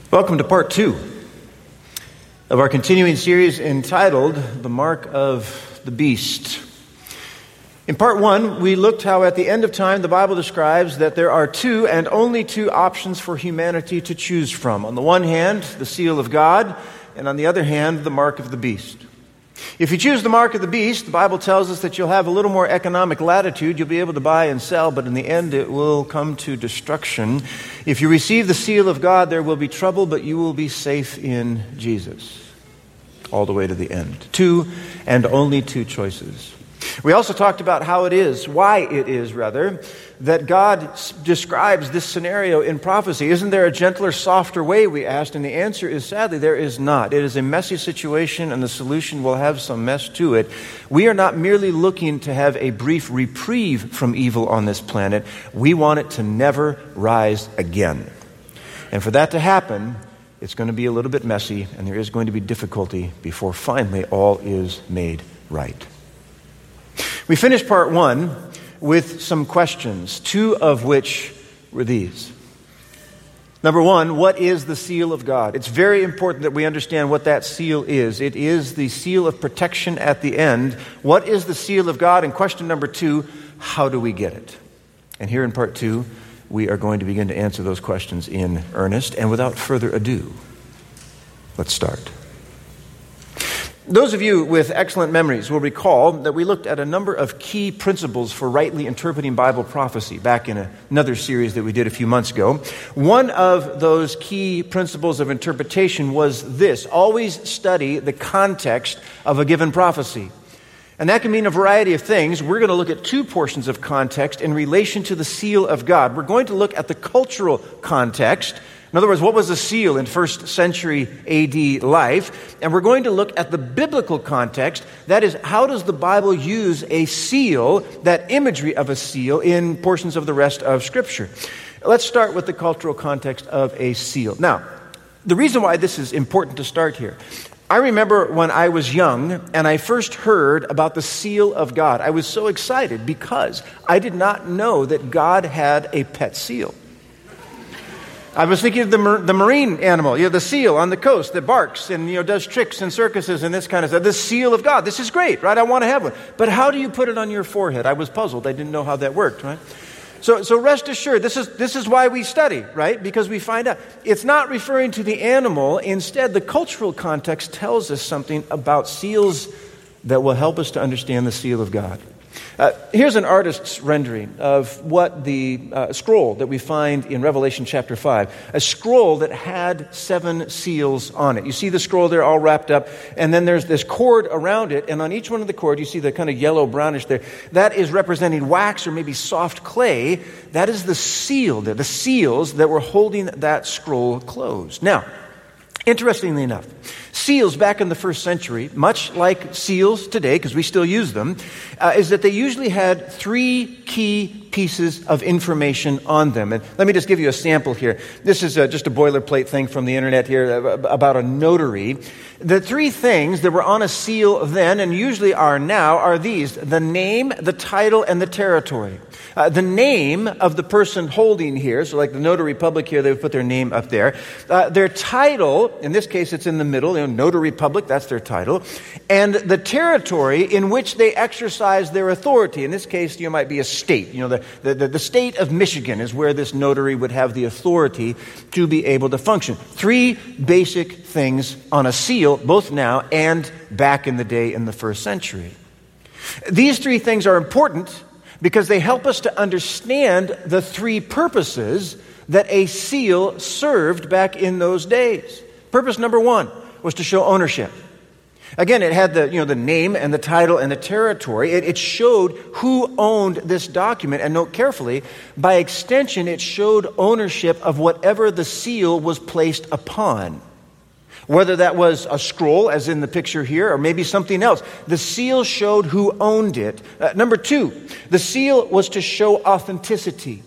Welcome to part 2 of our continuing series entitled The Mark of the Beast. In part 1, we looked how at the end of time the Bible describes that there are two and only two options for humanity to choose from. On the one hand, the seal of God, and on the other hand, the mark of the beast. If you choose the mark of the beast, the Bible tells us that you'll have a little more economic latitude. You'll be able to buy and sell, but in the end it will come to destruction. If you receive the seal of God, there will be trouble, but you will be safe in Jesus. All the way to the end. Two and only two choices. We also talked about why it is, that God describes this scenario in prophecy. Isn't there a gentler, softer way, we asked? And the answer is, sadly, there is not. It is a messy situation, and the solution will have some mess to it. We are not merely looking to have a brief reprieve from evil on this planet. We want it to never rise again. And for that to happen, it's going to be a little bit messy, and there is going to be difficulty before finally all is made right. We finished part 1 with some questions, two of which were these. Number 1, what is the seal of God? It's very important that we understand what that seal is. It is the seal of protection at the end. What is the seal of God? And question number 2, how do we get it? And here in part 2, we are going to begin to answer those questions in earnest. And without further ado, let's start. Those of you with excellent memories will recall that we looked at a number of key principles for rightly interpreting Bible prophecy back in another series that we did a few months ago. One of those key principles of interpretation was this: always study the context of a given prophecy. And that can mean a variety of things. We're going to look at two portions of context in relation to the seal of God. We're going to look at the cultural context. In other words, what was a seal in first century AD life? And we're going to look at the biblical context. That is, how does the Bible use a seal, that imagery of a seal, in portions of the rest of Scripture? Let's start with the cultural context of a seal. Now, the reason why this is important to start here, I remember when I was young and I first heard about the seal of God. I was so excited because I did not know that God had a pet seal. I was thinking of the marine animal, the seal on the coast that barks and does tricks in circuses and this kind of stuff. The seal of God. This is great, right? I want to have one. But how do you put it on your forehead? I was puzzled. I didn't know how that worked, right? So rest assured, this is why we study, right? Because we find out it's not referring to the animal. Instead, the cultural context tells us something about seals that will help us to understand the seal of God. Here's an artist's rendering of what the scroll that we find in Revelation chapter 5. A scroll that had 7 seals on it. You see the scroll there all wrapped up, and then there's this cord around it, and on each one of the cord you see the kind of yellow brownish there. That is representing wax or maybe soft clay. That is the seal there, the seals that were holding that scroll closed. Now, interestingly enough, seals back in the first century, much like seals today, because we still use them, is that they usually had 3 key pieces of information on them. And let me just give you a sample here. This is just a boilerplate thing from the internet here about a notary. The 3 things that were on a seal then and usually are now are these: the name, the title, and the territory. The name of the person holding here, so like the notary public here, they would put their name up there. Their title, in this case it's in the middle, notary public, that's their title. And the territory in which they exercise their authority. In this case, might be a state. The state of Michigan is where this notary would have the authority to be able to function. 3 basic things on a seal, both now and back in the day in the first century. These 3 things are important because they help us to understand the 3 purposes that a seal served back in those days. Purpose number 1 was to show ownership. Again, it had the name and the title and the territory. It showed who owned this document. And note carefully, by extension, it showed ownership of whatever the seal was placed upon. Whether that was a scroll, as in the picture here, or maybe something else. The seal showed who owned it. Number 2, the seal was to show authenticity.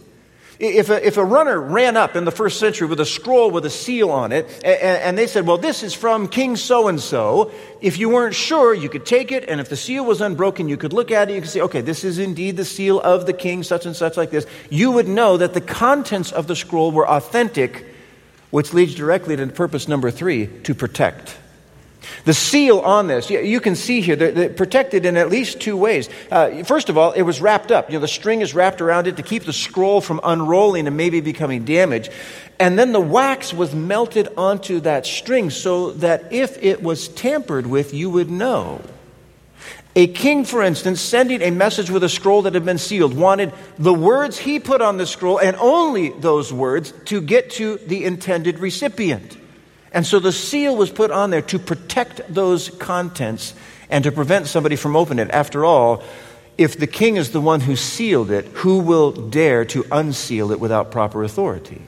If a runner ran up in the first century with a scroll with a seal on it, and they said, well, this is from King so-and-so, if you weren't sure, you could take it, and if the seal was unbroken, you could look at it, you could say, okay, this is indeed the seal of the king, such and such like this. You would know that the contents of the scroll were authentic which leads directly to purpose number 3, to protect. The seal on this, you can see here, they're protected in at least 2 ways. First of all, it was wrapped up. The string is wrapped around it to keep the scroll from unrolling and maybe becoming damaged. And then the wax was melted onto that string so that if it was tampered with, you would know. A king, for instance, sending a message with a scroll that had been sealed, wanted the words he put on the scroll, and only those words, to get to the intended recipient. And so the seal was put on there to protect those contents and to prevent somebody from opening it. After all, if the king is the one who sealed it, who will dare to unseal it without proper authority?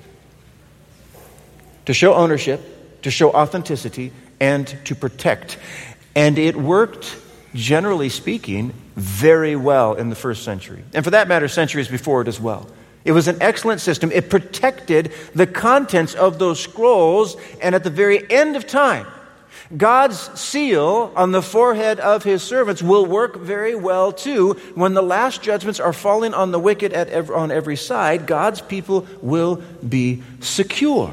To show ownership, to show authenticity, and to protect. And it worked, generally speaking, very well in the first century. And for that matter, centuries before it as well. It was an excellent system. It protected the contents of those scrolls, and at the very end of time, God's seal on the forehead of his servants will work very well too. When the last judgments are falling on the wicked on every side, God's people will be secure.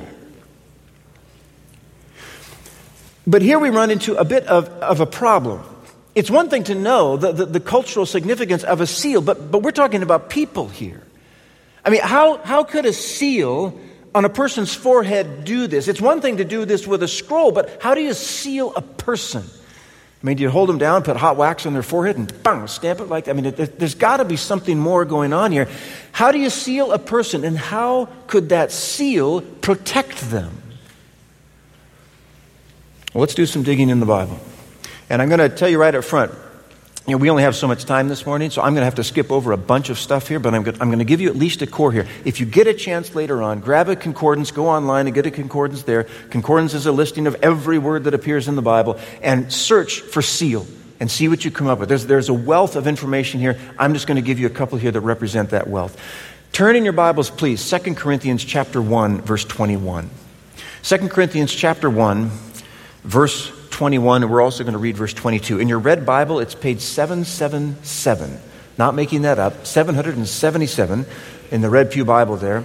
But here we run into a bit of a problem. It's one thing to know the cultural significance of a seal, but we're talking about people here. I mean, how could a seal on a person's forehead do this? It's one thing to do this with a scroll, but how do you seal a person? I mean, do you hold them down, put hot wax on their forehead, and bang, stamp it like that? I mean, there's got to be something more going on here. How do you seal a person, and how could that seal protect them? Well, let's do some digging in the Bible. And I'm going to tell you right up front, we only have so much time this morning, so I'm going to have to skip over a bunch of stuff here, but I'm going to give you at least a core here. If you get a chance later on, grab a concordance, go online and get a concordance there. Concordance is a listing of every word that appears in the Bible, and search for seal and see what you come up with. There's a wealth of information here. I'm just going to give you a couple here that represent that wealth. Turn in your Bibles, please, 2 Corinthians chapter 1, verse 21. 2 Corinthians chapter 1, verse 21, and we're also going to read verse 22. In your red Bible, it's page 777. Not making that up. 777 in the Red Pew Bible there.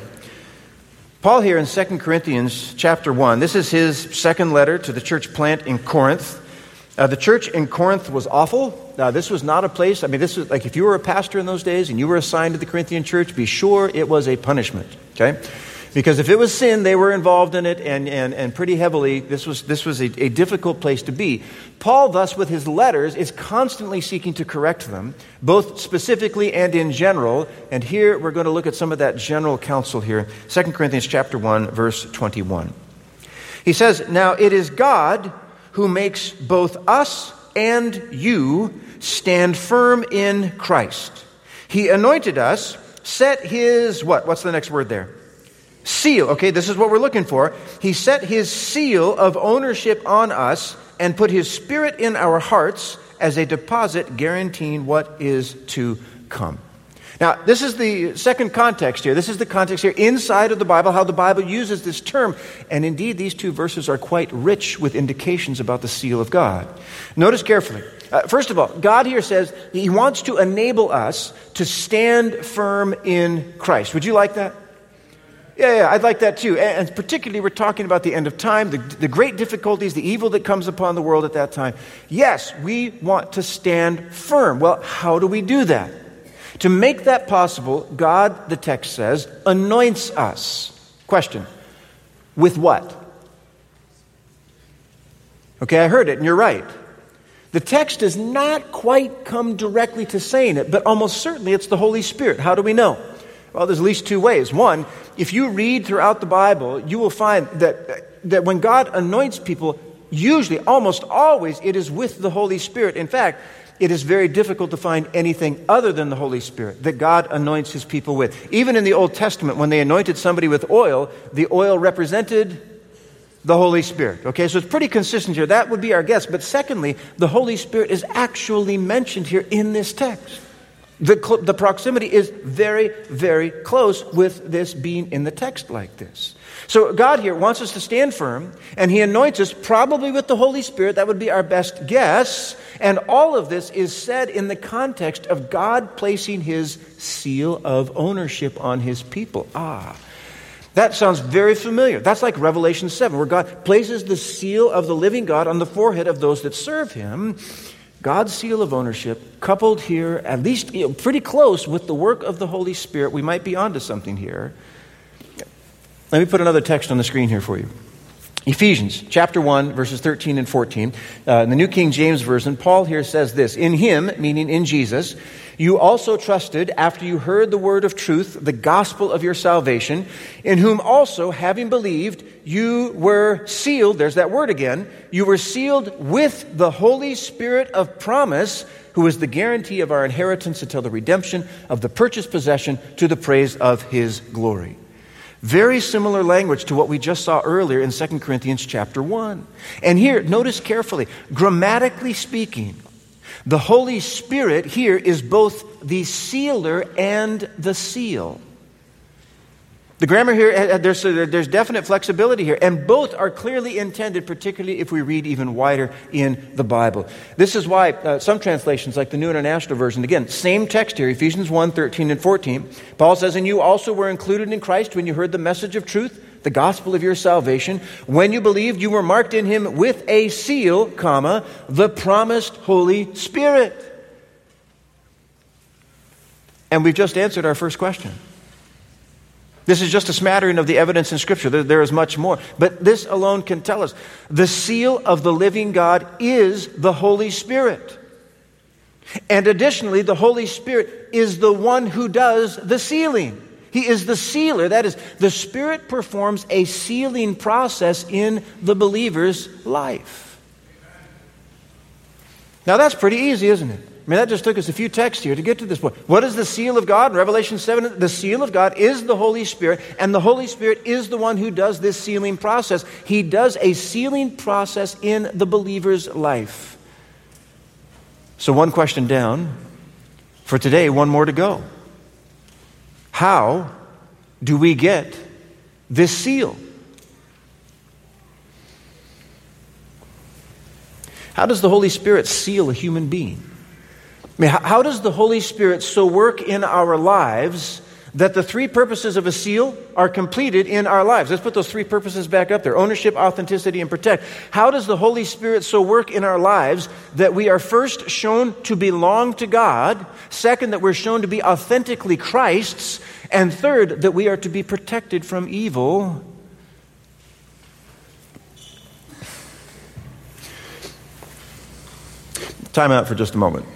Paul here in 2 Corinthians chapter 1, this is his second letter to the church plant in Corinth. The church in Corinth was awful. This was not a place, this was like if you were a pastor in those days and you were assigned to the Corinthian church, be sure it was a punishment, okay? Because if it was sin, they were involved in it, and pretty heavily. This was a difficult place to be. Paul, thus, with his letters, is constantly seeking to correct them, both specifically and in general. And here we're going to look at some of that general counsel here. 2 Corinthians chapter 1, verse 21. He says, "Now it is God who makes both us and you stand firm in Christ. He anointed us, set his," what? What's the next word there? Seal. Okay, this is what we're looking for. He set his seal of ownership on us and put his Spirit in our hearts as a deposit guaranteeing what is to come. Now, this is the second context here. This is the context here inside of the Bible, how the Bible uses this term. And indeed, these two verses are quite rich with indications about the seal of God. Notice carefully. First of all, God here says he wants to enable us to stand firm in Christ. Would you like that? Yeah, I'd like that too. And particularly we're talking about the end of time, the great difficulties, the evil that comes upon the world at that time. Yes, we want to stand firm. Well, how do we do that? To make that possible, God, the text says, anoints us. Question, with what? Okay, I heard it, and you're right. The text does not quite come directly to saying it, but almost certainly it's the Holy Spirit. How do we know? Well, there's at least two ways. One, if you read throughout the Bible, you will find that when God anoints people, usually, almost always, it is with the Holy Spirit. In fact, it is very difficult to find anything other than the Holy Spirit that God anoints his people with. Even in the Old Testament, when they anointed somebody with oil, the oil represented the Holy Spirit. Okay, so it's pretty consistent here. That would be our guess. But secondly, the Holy Spirit is actually mentioned here in this text. The proximity is very, very close with this being in the text like this. So God here wants us to stand firm, and he anoints us probably with the Holy Spirit. That would be our best guess. And all of this is said in the context of God placing his seal of ownership on his people. That sounds very familiar. That's like Revelation 7, where God places the seal of the living God on the forehead of those that serve him. God's seal of ownership, coupled here, at least pretty close with the work of the Holy Spirit. We might be onto something here. Let me put another text on the screen here for you. Ephesians chapter 1, verses 13 and 14. In the New King James Version, Paul here says this, "In him," meaning in Jesus, "you also trusted after you heard the word of truth, the gospel of your salvation, in whom also, having believed, you were sealed," there's that word again, "you were sealed with the Holy Spirit of promise, who is the guarantee of our inheritance until the redemption of the purchased possession to the praise of his glory." Very similar language to what we just saw earlier in 2 Corinthians chapter 1. And here, notice carefully, grammatically speaking, the Holy Spirit here is both the sealer and the seal. The grammar here, there's definite flexibility here, and both are clearly intended, particularly if we read even wider in the Bible. This is why some translations, like the New International Version, again, same text here, Ephesians 1, 13 and 14, Paul says, "And you also were included in Christ when you heard the message of truth, the gospel of your salvation. When you believed, you were marked in him with a seal, comma, the promised Holy Spirit." And we've just answered our first question. This is just a smattering of the evidence in Scripture. There is much more. But this alone can tell us the seal of the living God is the Holy Spirit. And additionally, the Holy Spirit is the one who does the sealing. He is the sealer. That is, the Spirit performs a sealing process in the believer's life. Now that's pretty easy, isn't it? I mean, that just took us a few texts here to get to this point. What is the seal of God? Revelation 7, the seal of God is the Holy Spirit, and the Holy Spirit is the one who does this sealing process. He does a sealing process in the believer's life. So one question down. For today, one more to go. How do we get this seal? How does the Holy Spirit seal a human being? I mean, how does the Holy Spirit so work in our lives that the three purposes of a seal are completed in our lives? Let's put those three purposes back up there: ownership, authenticity, and protect. How does the Holy Spirit so work in our lives that we are first shown to belong to God, second, that we're shown to be authentically Christ's, and third, that we are to be protected from evil? Time out for just a moment.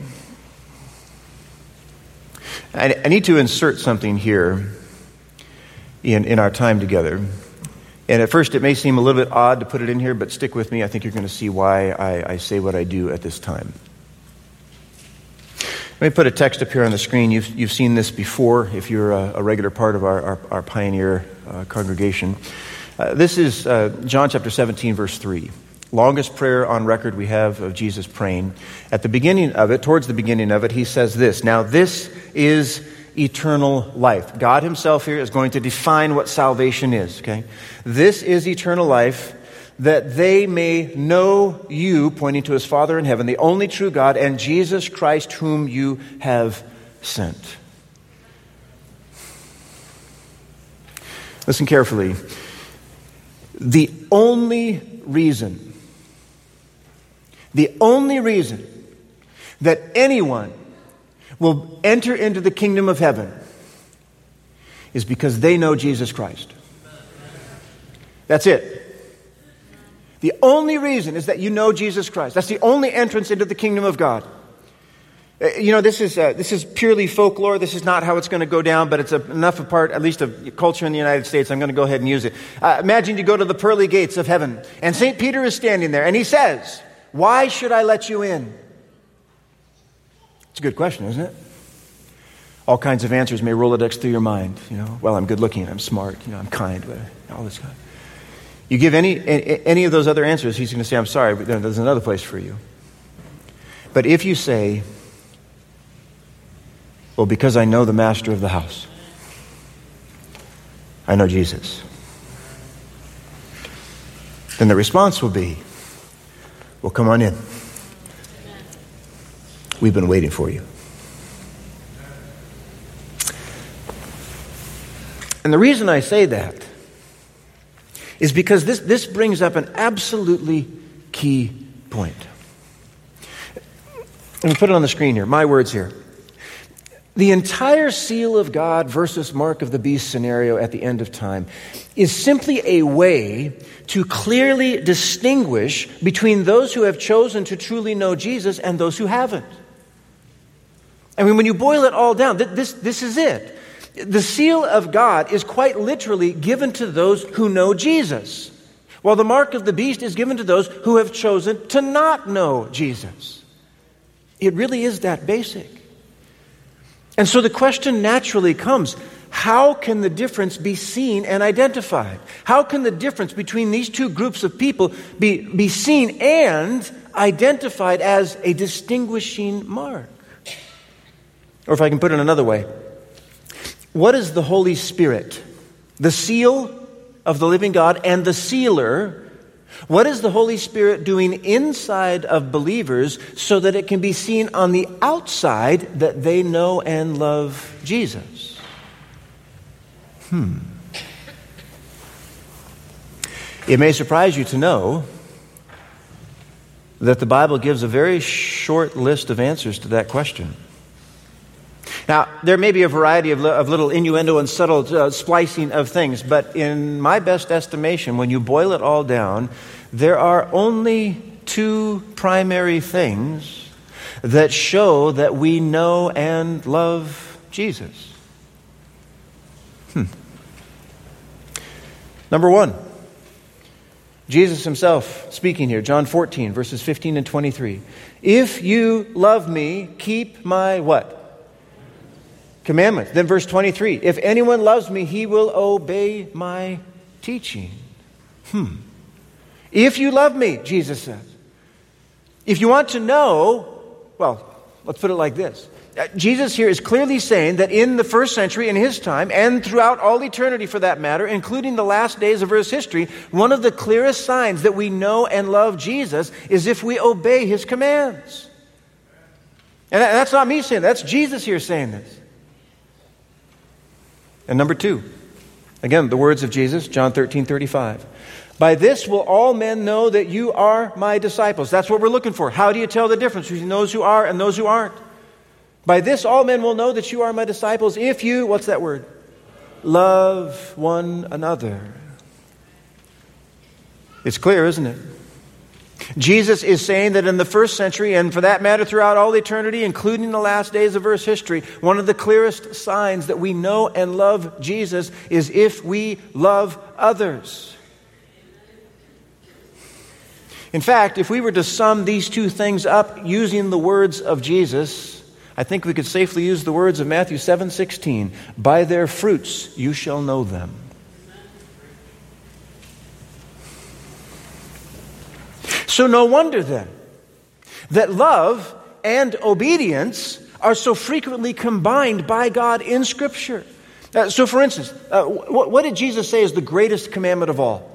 I need to insert something here in our time together. And at first it may seem a little bit odd to put it in here, but stick with me. I think you're going to see why I say what I do at this time. Let me put a text up here on the screen. You've seen this before if you're a regular part of our Pioneer congregation. This is John chapter 17, verse 3. Longest prayer on record we have of Jesus praying. At the beginning of it, towards the beginning of it, he says this: "Now this is eternal life." God himself here is going to define what salvation is, okay? "This is eternal life, that they may know you," pointing to his Father in heaven, "the only true God, and Jesus Christ whom you have sent." Listen carefully. The only reason that anyone will enter into the kingdom of heaven is because they know Jesus Christ. That's it. The only reason is that you know Jesus Christ. That's the only entrance into the kingdom of God. You know, this is purely folklore. This is not how it's going to go down, but it's enough a part, at least of culture in the United States. I'm going to go ahead and use it. Imagine you go to the pearly gates of heaven, and St. Peter is standing there, and he says, "Why should I let you in?" It's a good question, isn't it? All kinds of answers may Rolodex through your mind. You know, well, I'm good looking, I'm smart, I'm kind, all this kind. You give any of those other answers, he's going to say, "I'm sorry, but there's another place for you." But if you say, "Well, because I know the master of the house, I know Jesus," then the response will be, "Well, come on in. We've been waiting for you." And the reason I say that is because this brings up an absolutely key point. Let me put it on the screen here, my words here. The entire seal of God versus mark of the beast scenario at the end of time is simply a way to clearly distinguish between those who have chosen to truly know Jesus and those who haven't. I mean, when you boil it all down, this is it. The seal of God is quite literally given to those who know Jesus, while the mark of the beast is given to those who have chosen to not know Jesus. It really is that basic. And so the question naturally comes, how can the difference be seen and identified? How can the difference between these two groups of people be seen and identified as a distinguishing mark? Or if I can put it another way, what is the Holy Spirit, the seal of the living God and the sealer? What is the Holy Spirit doing inside of believers so that it can be seen on the outside that they know and love Jesus? It may surprise you to know that the Bible gives a very short list of answers to that question. Now, there may be a variety of little innuendo and subtle splicing of things, but in my best estimation, when you boil it all down, there are only two primary things that show that we know and love Jesus. Number one, Jesus himself speaking here, John 14, verses 15 and 23. If you love me, keep my what? Commandments. Then verse 23, if anyone loves me, he will obey my teaching. If you love me, Jesus says. If you want to know, well, let's put it like this. Jesus here is clearly saying that in the first century, in his time, and throughout all eternity for that matter, including the last days of Earth's history, one of the clearest signs that we know and love Jesus is if we obey his commands. And that's not me saying that. That's Jesus here saying this. And number two, again, the words of Jesus, John 13:35. By this will all men know that you are my disciples. That's what we're looking for. How do you tell the difference between those who are and those who aren't? By this all men will know that you are my disciples if you, what's that word? Love one another. It's clear, isn't it? Jesus is saying that in the first century, and for that matter throughout all eternity, including the last days of Earth's history, one of the clearest signs that we know and love Jesus is if we love others. In fact, if we were to sum these two things up using the words of Jesus, I think we could safely use the words of Matthew 7:16. By their fruits you shall know them. So no wonder then that love and obedience are so frequently combined by God in Scripture. So for instance, what did Jesus say is the greatest commandment of all?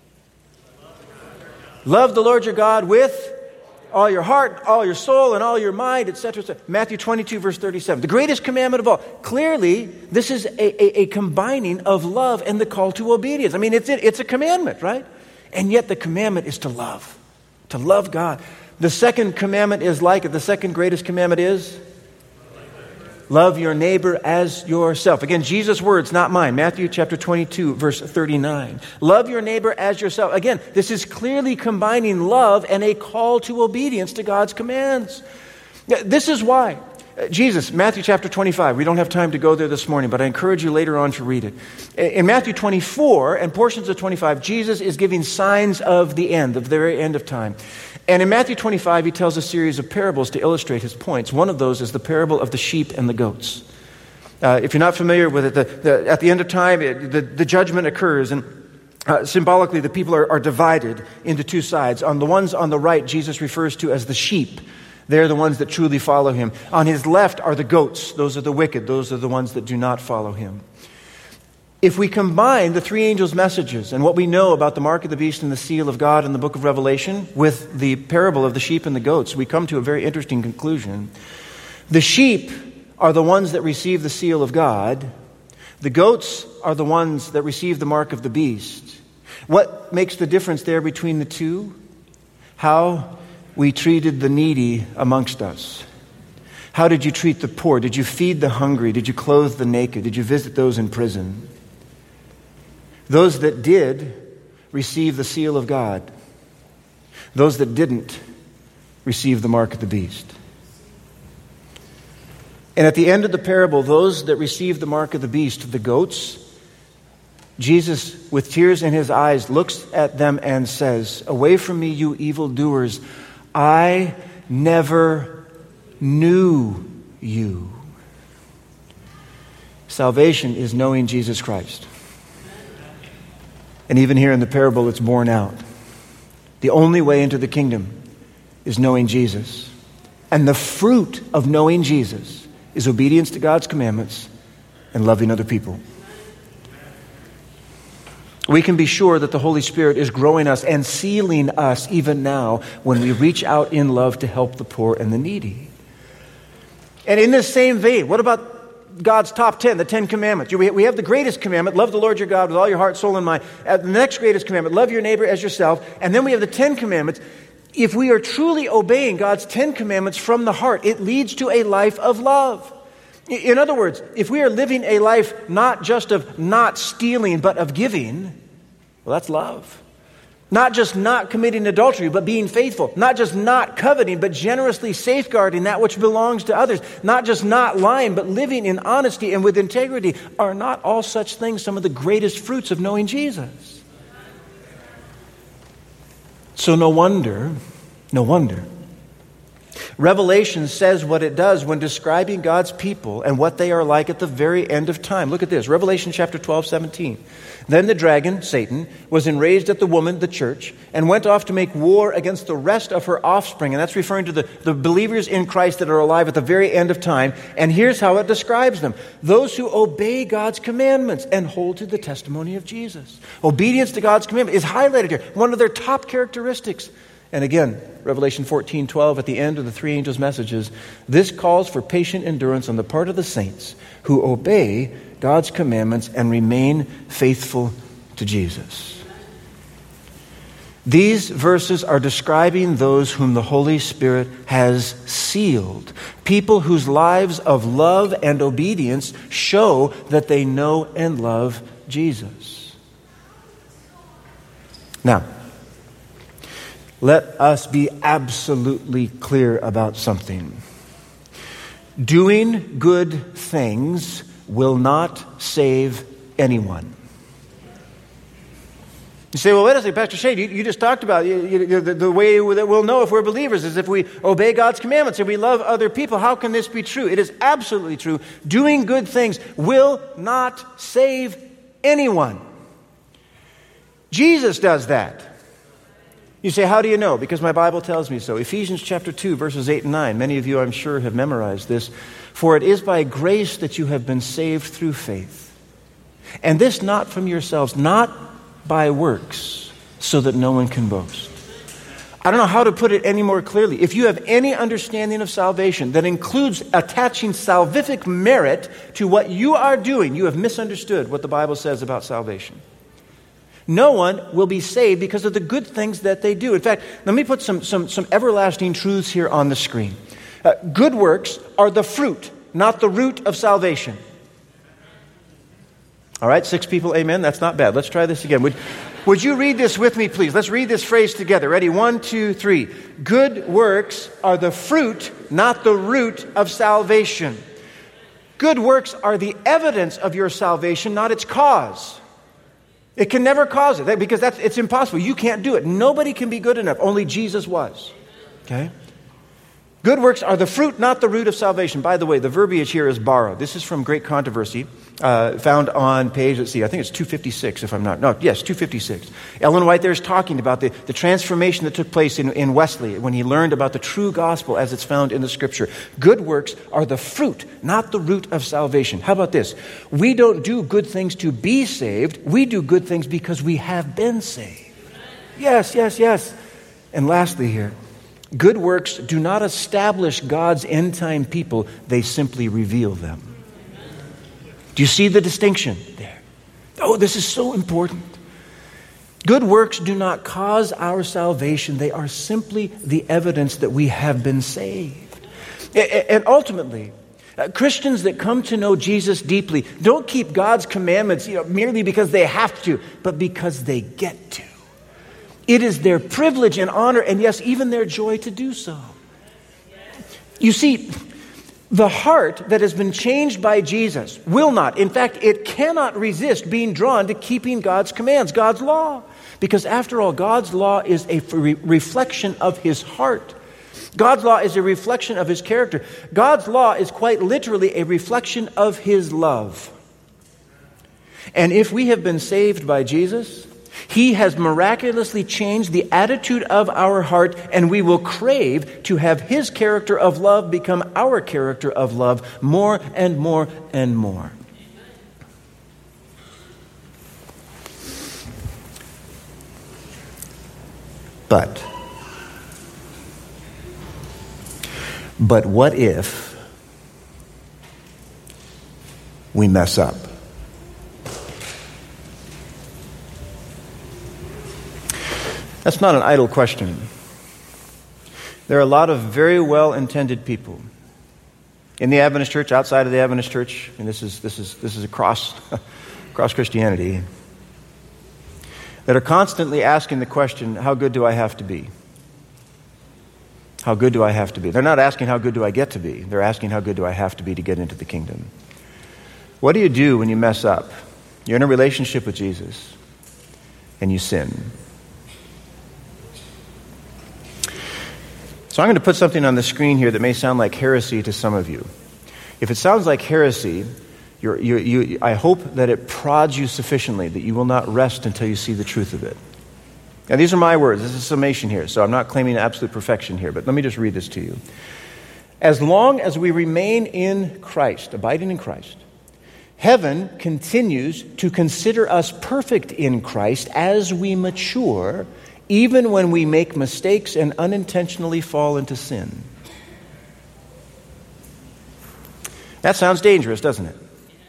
Love the Lord your God with all your heart, all your soul, and all your mind, etc. Matthew 22, verse 37. The greatest commandment of all. Clearly, this is a combining of love and the call to obedience. I mean, it's a commandment, right? And yet the commandment is to love God. The second commandment is like it. The second greatest commandment is? Love your neighbor as yourself. Again, Jesus' words, not mine. Matthew chapter 22, verse 39. Love your neighbor as yourself. Again, this is clearly combining love and a call to obedience to God's commands. This is why Jesus, Matthew chapter 25, we don't have time to go there this morning, but I encourage you later on to read it. In Matthew 24 and portions of 25, Jesus is giving signs of the end, of the very end of time. And in Matthew 25, he tells a series of parables to illustrate his points. One of those is the parable of the sheep and the goats. If you're not familiar with it, at the end of time, the judgment occurs, and symbolically the people are divided into two sides. On the ones on the right, Jesus refers to as the sheep. They're the ones that truly follow him. On his left are the goats. Those are the wicked. Those are the ones that do not follow him. If we combine the three angels' messages and what we know about the mark of the beast and the seal of God in the book of Revelation with the parable of the sheep and the goats, we come to a very interesting conclusion. The sheep are the ones that receive the seal of God. The goats are the ones that receive the mark of the beast. What makes the difference there between the two? How we treated the needy amongst us. How did you treat the poor? Did you feed the hungry? Did you clothe the naked? Did you visit those in prison? Those that did receive the seal of God. Those that didn't receive the mark of the beast. And at the end of the parable, those that received the mark of the beast, the goats, Jesus, with tears in his eyes, looks at them and says, "Away from me, you evildoers, I never knew you." Salvation is knowing Jesus Christ. And even here in the parable, it's borne out. The only way into the kingdom is knowing Jesus. And the fruit of knowing Jesus is obedience to God's commandments and loving other people. We can be sure that the Holy Spirit is growing us and sealing us even now when we reach out in love to help the poor and the needy. And in this same vein, what about God's top 10, the 10 commandments? We have the greatest commandment, love the Lord your God with all your heart, soul, and mind. The next greatest commandment, love your neighbor as yourself. And then we have the 10 commandments. If we are truly obeying God's 10 commandments from the heart, it leads to a life of love. In other words, if we are living a life not just of not stealing, but of giving, well, that's love. Not just not committing adultery, but being faithful. Not just not coveting, but generously safeguarding that which belongs to others. Not just not lying, but living in honesty and with integrity. Are not all such things some of the greatest fruits of knowing Jesus? So no wonder, Revelation says what it does when describing God's people and what they are like at the very end of time. Look at this, Revelation chapter 12, 17. Then the dragon, Satan, was enraged at the woman, the church, and went off to make war against the rest of her offspring. And that's referring to the believers in Christ that are alive at the very end of time. And here's how it describes them. Those who obey God's commandments and hold to the testimony of Jesus. Obedience to God's commandment is highlighted here. One of their top characteristics. And again, Revelation 14:12 at the end of the three angels' messages, this calls for patient endurance on the part of the saints who obey God's commandments and remain faithful to Jesus. These verses are describing those whom the Holy Spirit has sealed, people whose lives of love and obedience show that they know and love Jesus. Now, let us be absolutely clear about something. Doing good things will not save anyone. You say, well, wait a second, Pastor Shade, you just talked about the way that we'll know if we're believers is if we obey God's commandments and we love other people. How can this be true? It is absolutely true. Doing good things will not save anyone. Jesus does that. You say, how do you know? Because my Bible tells me so. Ephesians chapter 2, verses 8 and 9. Many of you, I'm sure, have memorized this. For it is by grace that you have been saved through faith. And this not from yourselves, not by works, so that no one can boast. I don't know how to put it any more clearly. If you have any understanding of salvation that includes attaching salvific merit to what you are doing, you have misunderstood what the Bible says about salvation. No one will be saved because of the good things that they do. In fact, let me put some everlasting truths here on the screen. Good works are the fruit, not the root of salvation. All right, 6 people, amen. That's not bad. Let's try this again. Would you read this with me, please? Let's read this phrase together. Ready? 1, 2, 3. Good works are the fruit, not the root of salvation. Good works are the evidence of your salvation, not its cause. It can never cause it because it's impossible. You can't do it. Nobody can be good enough. Only Jesus was. Okay? Good works are the fruit, not the root of salvation. By the way, the verbiage here is borrowed. This is from Great Controversy, found on page, let's see, I think it's 256 if I'm not, no, yes, 256. Ellen White there is talking about the transformation that took place in Wesley when he learned about the true gospel as it's found in the Scripture. Good works are the fruit, not the root of salvation. How about this? We don't do good things to be saved. We do good things because we have been saved. Yes, yes, yes. And lastly here, good works do not establish God's end-time people. They simply reveal them. Do you see the distinction there? Oh, this is so important. Good works do not cause our salvation. They are simply the evidence that we have been saved. And ultimately, Christians that come to know Jesus deeply don't keep God's commandments, merely because they have to, but because they get to. It is their privilege and honor, and yes, even their joy to do so. You see, the heart that has been changed by Jesus will not, in fact, it cannot resist being drawn to keeping God's commands, God's law. Because after all, God's law is a reflection of His heart. God's law is a reflection of His character. God's law is quite literally a reflection of His love. And if we have been saved by Jesus, He has miraculously changed the attitude of our heart, and we will crave to have His character of love become our character of love more and more and more. But what if we mess up? That's not an idle question. There are a lot of very well-intended people in the Adventist church, outside of the Adventist church, and this is across Christianity, that are constantly asking the question, how good do I have to be? How good do I have to be? They're not asking how good do I get to be. They're asking how good do I have to be to get into the kingdom. What do you do when you mess up? You're in a relationship with Jesus and you sin. So I'm going to put something on the screen here that may sound like heresy to some of you. If it sounds like heresy, I hope that it prods you sufficiently that you will not rest until you see the truth of it. Now, these are my words. This is a summation here, so I'm not claiming absolute perfection here, but let me just read this to you. As long as we remain in Christ, abiding in Christ, heaven continues to consider us perfect in Christ as we mature, even when we make mistakes and unintentionally fall into sin. That sounds dangerous, doesn't it?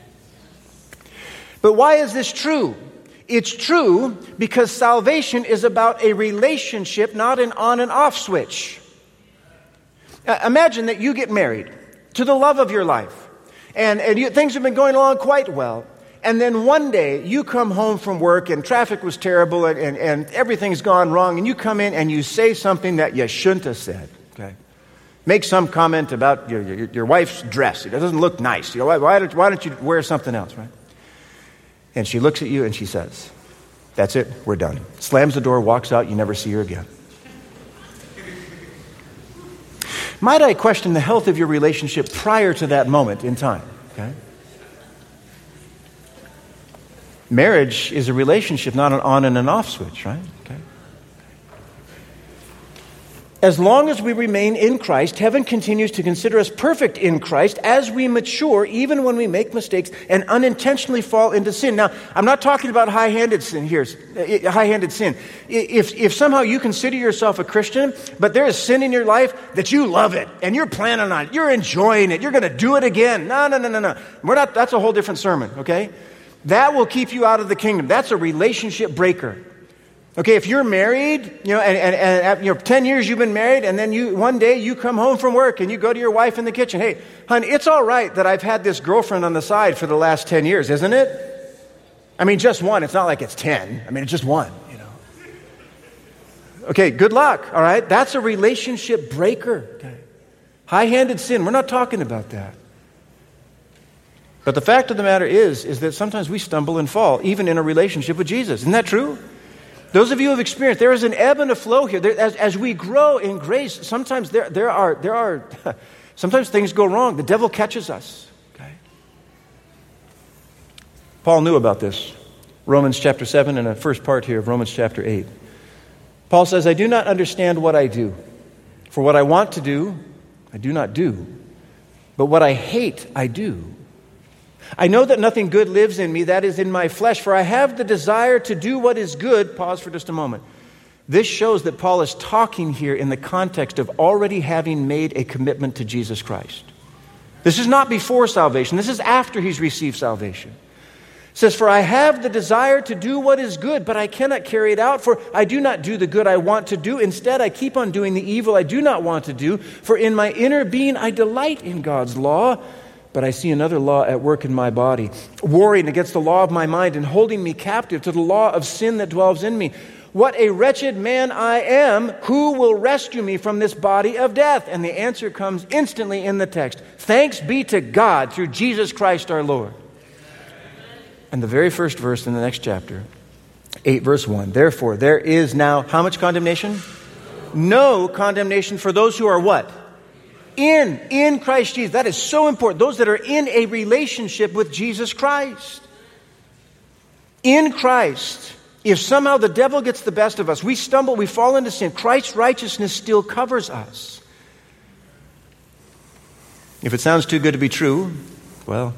But why is this true? It's true because salvation is about a relationship, not an on and off switch. Imagine that you get married to the love of your life, and things have been going along quite well, and then one day you come home from work and traffic was terrible and everything's gone wrong, and you come in and you say something that you shouldn't have said. Okay, make some comment about your wife's dress. It doesn't look nice. Why don't you wear something else, right? And she looks at you and she says, that's it, we're done. Slams the door, walks out, you never see her again. Might I question the health of your relationship prior to that moment in time? Okay? Marriage is a relationship, not an on and an off switch, right? Okay. As long as we remain in Christ, heaven continues to consider us perfect in Christ as we mature, even when we make mistakes and unintentionally fall into sin. Now, I'm not talking about high-handed sin here. High-handed sin. If somehow you consider yourself a Christian, but there is sin in your life that you love it and you're planning on it, you're enjoying it, you're going to do it again. No. That's a whole different sermon, okay? That will keep you out of the kingdom. That's a relationship breaker. Okay, if you're married, and 10 years you've been married, and then one day you come home from work and you go to your wife in the kitchen. Hey, honey, it's all right that I've had this girlfriend on the side for the last 10 years, isn't it? I mean, just one. It's not like it's 10. I mean, it's just one, Okay, good luck, all right? That's a relationship breaker. Okay. High-handed sin, we're not talking about that. But the fact of the matter is that sometimes we stumble and fall, even in a relationship with Jesus. Isn't that true? Those of you who have experienced, there is an ebb and a flow here. As we grow in grace, sometimes there are sometimes things go wrong. The devil catches us. Okay? Paul knew about this. Romans chapter 7 and the first part here of Romans chapter 8. Paul says, I do not understand what I do. For what I want to do, I do not do. But what I hate, I do. I know that nothing good lives in me, that is in my flesh, for I have the desire to do what is good. Pause for just a moment. This shows that Paul is talking here in the context of already having made a commitment to Jesus Christ. This is not before salvation. This is after he's received salvation. It says, for I have the desire to do what is good, but I cannot carry it out, for I do not do the good I want to do. Instead, I keep on doing the evil I do not want to do. For in my inner being, I delight in God's law, but I see another law at work in my body, warring against the law of my mind and holding me captive to the law of sin that dwells in me. What a wretched man I am! Who will rescue me from this body of death? And the answer comes instantly in the text. Thanks be to God through Jesus Christ our Lord. And the very first verse in the next chapter, 8 verse 1, therefore there is now, how much condemnation? No condemnation for those who are what? In Christ Jesus. That is so important. Those that are in a relationship with Jesus Christ. In Christ. If somehow the devil gets the best of us, we stumble, we fall into sin, Christ's righteousness still covers us. If it sounds too good to be true, well,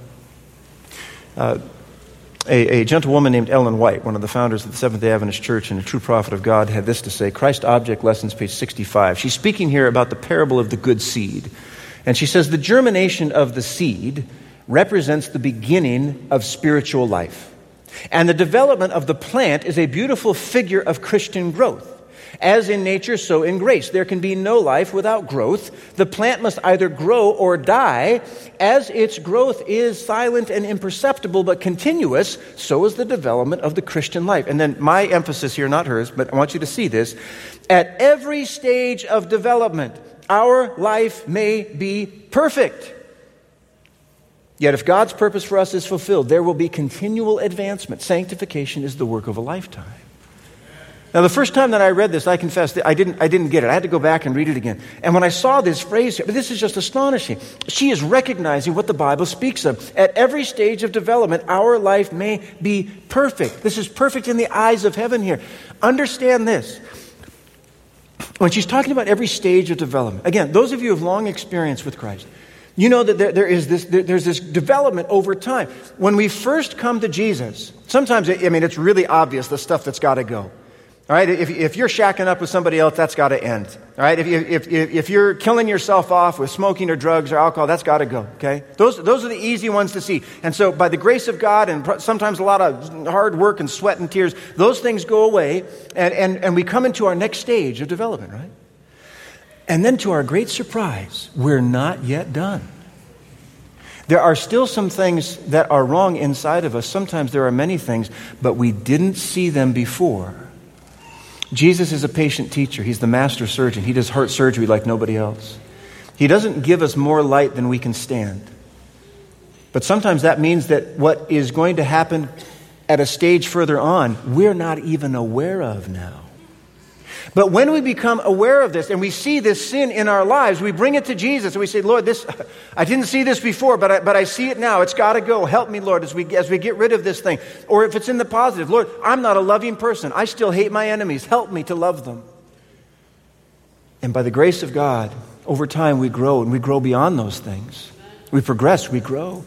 a gentlewoman named Ellen White, one of the founders of the Seventh-day Adventist Church and a true prophet of God, had this to say, Christ Object Lessons, page 65. She's speaking here about the parable of the good seed. And she says, the germination of the seed represents the beginning of spiritual life. And the development of the plant is a beautiful figure of Christian growth. As in nature, so in grace. There can be no life without growth. The plant must either grow or die. As its growth is silent and imperceptible but continuous, so is the development of the Christian life. And then my emphasis here, not hers, but I want you to see this. At every stage of development, our life may be perfect. Yet if God's purpose for us is fulfilled, there will be continual advancement. Sanctification is the work of a lifetime. Now, the first time that I read this, I confess that I didn't get it. I had to go back and read it again. And when I saw this phrase here, this is just astonishing. She is recognizing what the Bible speaks of. At every stage of development, our life may be perfect. This is perfect in the eyes of heaven here. Understand this. When she's talking about every stage of development, again, those of you who have long experience with Christ, you know that there's this development over time. When we first come to Jesus, sometimes, it's really obvious the stuff that's got to go. All right, if you're shacking up with somebody else, that's got to end. All right, if you're killing yourself off with smoking or drugs or alcohol, that's got to go. Okay, those are the easy ones to see. And so, by the grace of God, and sometimes a lot of hard work and sweat and tears, those things go away, and we come into our next stage of development. Right, and then to our great surprise, we're not yet done. There are still some things that are wrong inside of us. Sometimes there are many things, but we didn't see them before. Jesus is a patient teacher. He's the master surgeon. He does heart surgery like nobody else. He doesn't give us more light than we can stand. But sometimes that means that what is going to happen at a stage further on, we're not even aware of now. But when we become aware of this and we see this sin in our lives, we bring it to Jesus and we say, Lord, I didn't see this before, but I see it now. It's got to go. Help me, Lord, as we get rid of this thing. Or if it's in the positive, Lord, I'm not a loving person. I still hate my enemies. Help me to love them. And by the grace of God, over time we grow, and we grow beyond those things. We progress, we grow.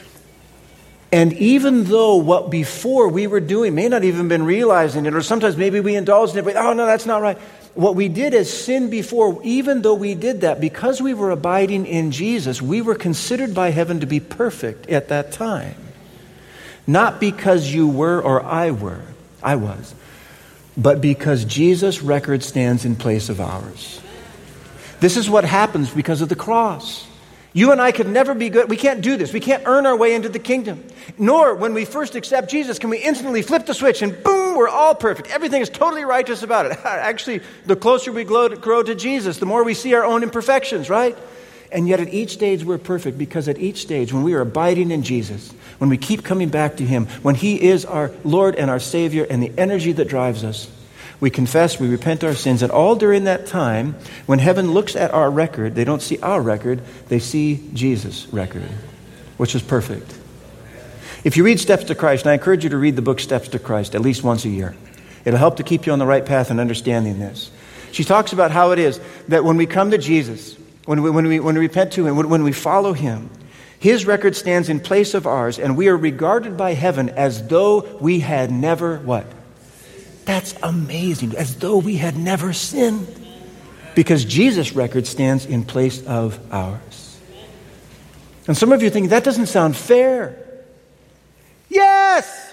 And even though what before we were doing may not even been realizing it, or sometimes maybe we indulged in it, but oh no, that's not right. What we did as sin before, even though we did that, because we were abiding in Jesus, we were considered by heaven to be perfect at that time. Not because you were or I was, but because Jesus' record stands in place of ours. This is what happens because of the cross. You and I could never be good. We can't do this. We can't earn our way into the kingdom. Nor, when we first accept Jesus, can we instantly flip the switch and boom, we're all perfect. Everything is totally righteous about it. Actually, the closer we grow to Jesus, the more we see our own imperfections, right? And yet at each stage we're perfect, because at each stage, when we are abiding in Jesus, when we keep coming back to Him, when He is our Lord and our Savior and the energy that drives us, we confess, we repent our sins, and all during that time, when heaven looks at our record, they don't see our record, they see Jesus' record, which is perfect. If you read Steps to Christ, and I encourage you to read the book Steps to Christ at least once a year. It'll help to keep you on the right path in understanding this. She talks about how it is that when we come to Jesus, when we repent to Him, when we follow Him, His record stands in place of ours, and we are regarded by heaven as though we had never what? That's amazing. As though we had never sinned. Because Jesus' record stands in place of ours. And some of you are thinking, that doesn't sound fair. Yes!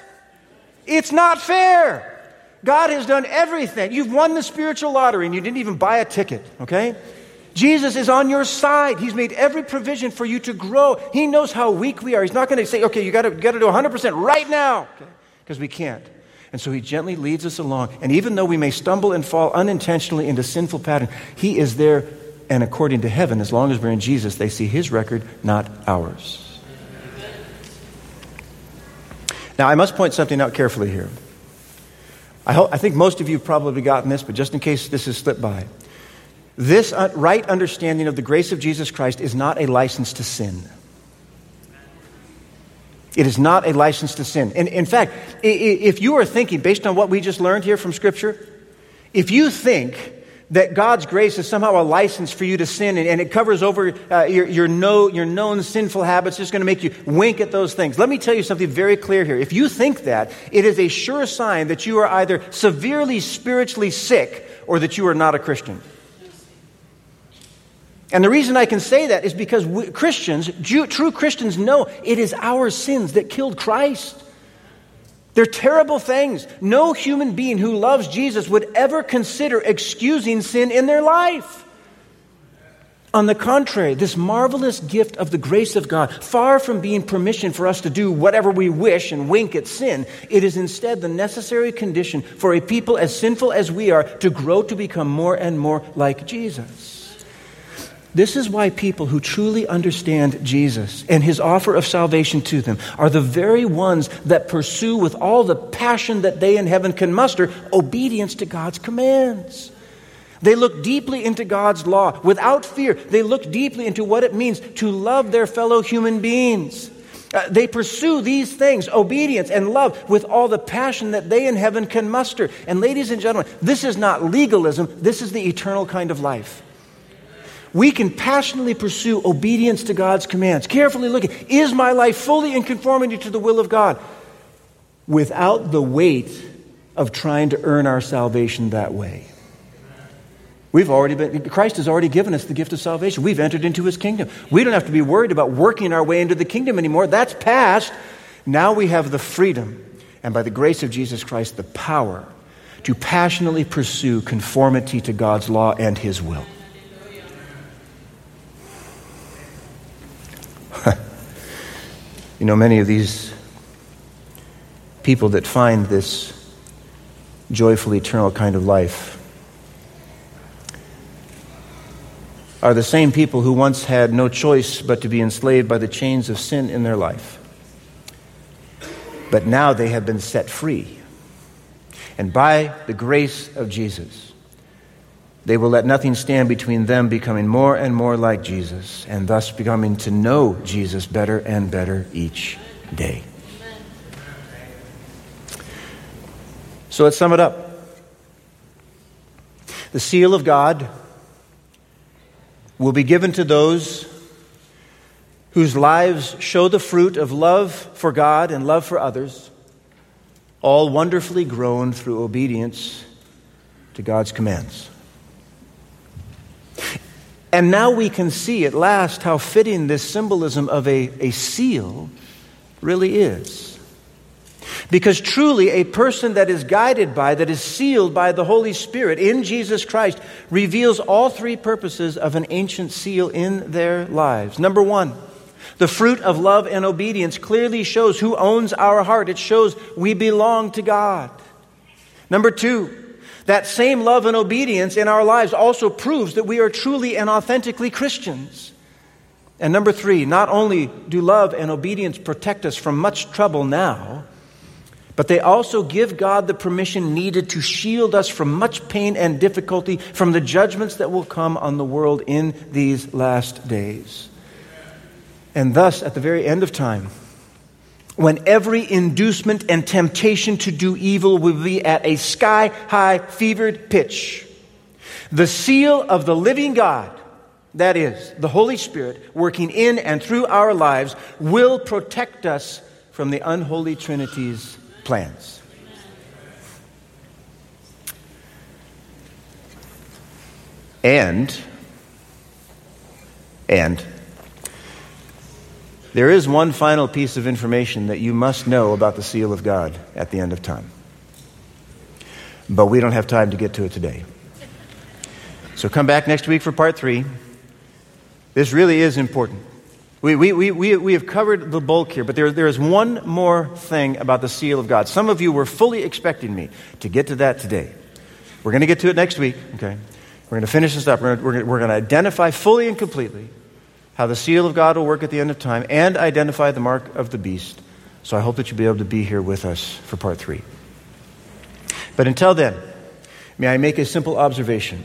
It's not fair. God has done everything. You've won the spiritual lottery and you didn't even buy a ticket, okay? Jesus is on your side. He's made every provision for you to grow. He knows how weak we are. He's not going to say, okay, you got to do 100% right now, because we can't. And so he gently leads us along. And even though we may stumble and fall unintentionally into sinful pattern, he is there. And according to heaven, as long as we're in Jesus, they see his record, not ours. Now, I must point something out carefully here. I think most of you have probably gotten this, but just in case this has slipped by. This right understanding of the grace of Jesus Christ is not a license to sin. It is not a license to sin. In fact, if you are thinking, based on what we just learned here from Scripture, if you think that God's grace is somehow a license for you to sin and it covers over your known sinful habits, just going to make you wink at those things. Let me tell you something very clear here. If you think that, it is a sure sign that you are either severely spiritually sick or that you are not a Christian. And the reason I can say that is because true Christians know it is our sins that killed Christ. They're terrible things. No human being who loves Jesus would ever consider excusing sin in their life. On the contrary, this marvelous gift of the grace of God, far from being permission for us to do whatever we wish and wink at sin, it is instead the necessary condition for a people as sinful as we are to grow to become more and more like Jesus. This is why people who truly understand Jesus and his offer of salvation to them are the very ones that pursue with all the passion that they in heaven can muster obedience to God's commands. They look deeply into God's law without fear. They look deeply into what it means to love their fellow human beings. They pursue these things, obedience and love, with all the passion that they in heaven can muster. And ladies and gentlemen, this is not legalism. This is the eternal kind of life. We can passionately pursue obedience to God's commands. Carefully looking, is my life fully in conformity to the will of God? Without the weight of trying to earn our salvation that way. Christ has already given us the gift of salvation. We've entered into his kingdom. We don't have to be worried about working our way into the kingdom anymore. That's past. Now we have the freedom, and by the grace of Jesus Christ, the power to passionately pursue conformity to God's law and his will. You know, many of these people that find this joyful, eternal kind of life are the same people who once had no choice but to be enslaved by the chains of sin in their life. But now they have been set free. And by the grace of Jesus, they will let nothing stand between them becoming more and more like Jesus, and thus becoming to know Jesus better and better each day. So let's sum it up. The seal of God will be given to those whose lives show the fruit of love for God and love for others, all wonderfully grown through obedience to God's commands. And now we can see at last how fitting this symbolism of a seal really is. Because truly a person that is guided by, that is sealed by the Holy Spirit in Jesus Christ, reveals all three purposes of an ancient seal in their lives. Number one, the fruit of love and obedience clearly shows who owns our heart. It shows we belong to God. Number two, that same love and obedience in our lives also proves that we are truly and authentically Christians. And number three, not only do love and obedience protect us from much trouble now, but they also give God the permission needed to shield us from much pain and difficulty from the judgments that will come on the world in these last days. And thus, at the very end of time, when every inducement and temptation to do evil will be at a sky-high fevered pitch, the seal of the living God, that is, the Holy Spirit, working in and through our lives, will protect us from the unholy Trinity's plans. And There is one final piece of information that you must know about the seal of God at the end of time. But we don't have time to get to it today. So come back next week for part 3. This really is important. We have covered the bulk here, but there is one more thing about the seal of God. Some of you were fully expecting me to get to that today. We're going to get to it next week, okay? We're going to finish this up. We're going to identify fully and completely how the seal of God will work at the end of time and identify the mark of the beast. So I hope that you'll be able to be here with us for part 3. But until then, may I make a simple observation.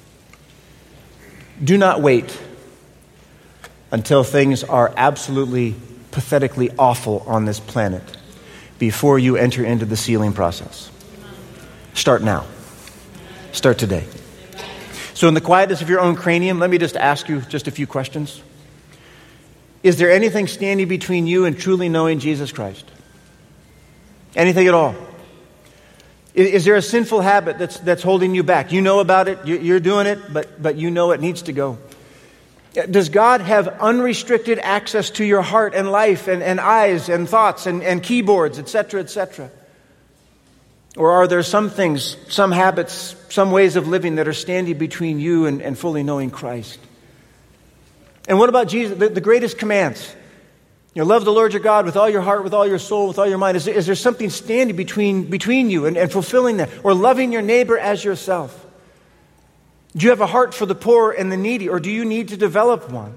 Do not wait until things are absolutely, pathetically awful on this planet before you enter into the sealing process. Start now. Start today. So in the quietness of your own cranium, let me just ask you just a few questions. Is there anything standing between you and truly knowing Jesus Christ? Anything at all? Is there a sinful habit that's holding you back? You know about it, you're doing it, but you know it needs to go. Does God have unrestricted access to your heart and life and eyes and thoughts and keyboards, etc., etc.? Or are there some things, some habits, some ways of living that are standing between you and fully knowing Christ? And what about Jesus, the greatest commands? Love the Lord your God with all your heart, with all your soul, with all your mind. Is there something standing between you and fulfilling that? Or loving your neighbor as yourself? Do you have a heart for the poor and the needy, or do you need to develop one?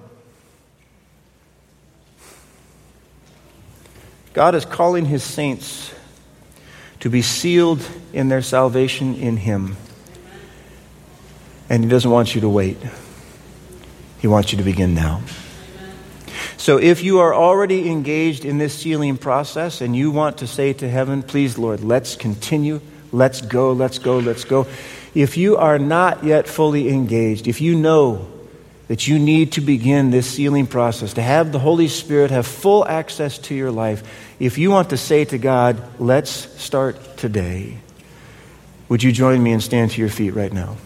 God is calling his saints to be sealed in their salvation in him. And he doesn't want you to wait. He wants you to begin now. So if you are already engaged in this sealing process and you want to say to heaven, please, Lord, let's continue, let's go, let's go, let's go. If you are not yet fully engaged, if you know that you need to begin this sealing process, to have the Holy Spirit have full access to your life, if you want to say to God, let's start today, would you join me and stand to your feet right now?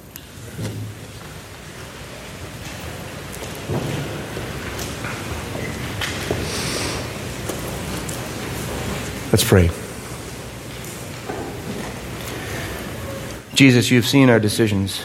Let's pray. Jesus, you've seen our decisions.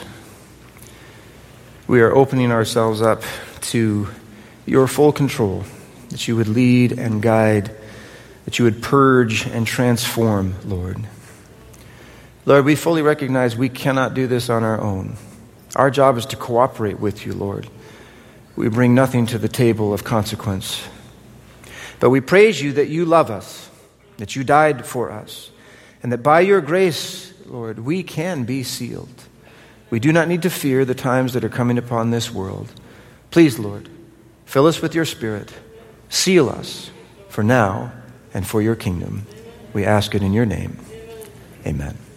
We are opening ourselves up to your full control, that you would lead and guide, that you would purge and transform, Lord. Lord, we fully recognize we cannot do this on our own. Our job is to cooperate with you, Lord. We bring nothing to the table of consequence. But we praise you that you love us, that you died for us, and that by your grace, Lord, we can be sealed. We do not need to fear the times that are coming upon this world. Please, Lord, fill us with your Spirit. Seal us for now and for your kingdom. We ask it in your name. Amen.